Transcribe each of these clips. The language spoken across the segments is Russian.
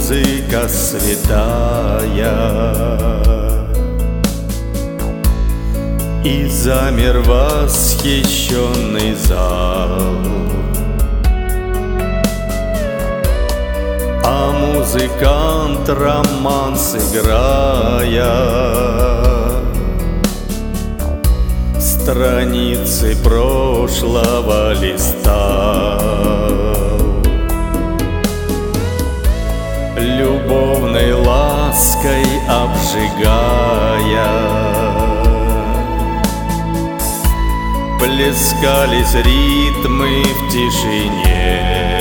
музыка святая, и замер восхищенный зал. А музыкант, романс играя, страницы прошлого листал, любовной лаской обжигая. Плескались ритмы в тишине,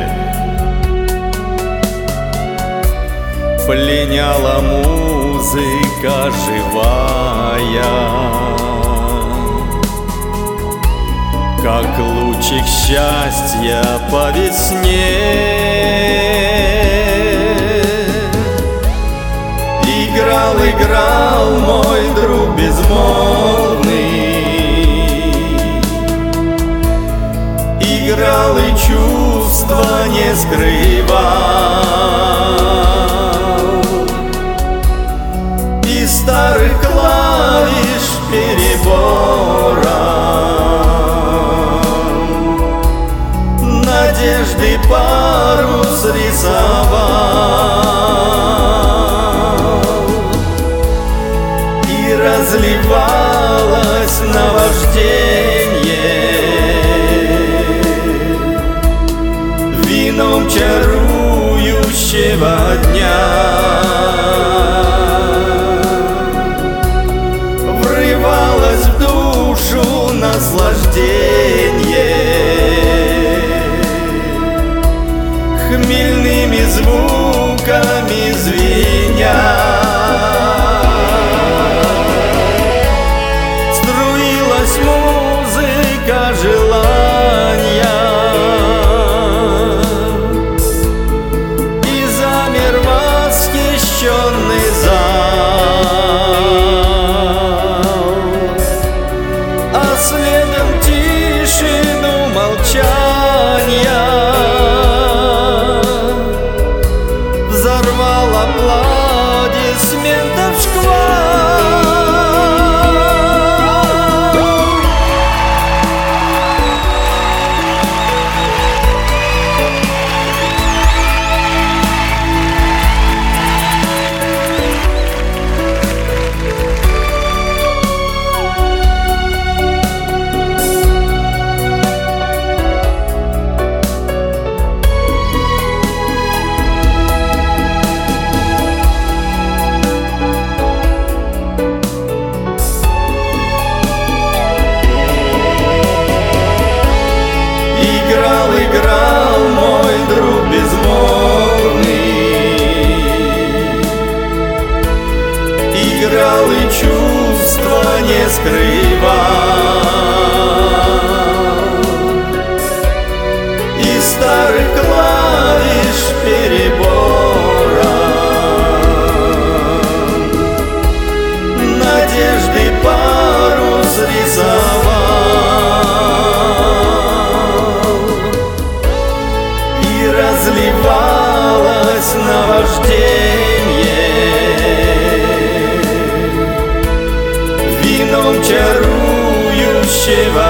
пленяла музыка живая, как лучик счастья по весне. Играл, играл мой друг безмолвный, играл и чувства не скрывал, из старых клавиш перебором надежды парус рисовал, и разливалось наваждение вином чарующего дня. Врывалось в душу наслаждение хмельными звуками звеня. Струилась музыка желания, и замер восхищенный зал, а следом тишину молчания взорвал аплодисментов шквал. Играл мой друг безмолвный, играл и чувства не скрывал, из старых клавиш перебором надежды парус рисовал, разливалось наваждение вином чарующего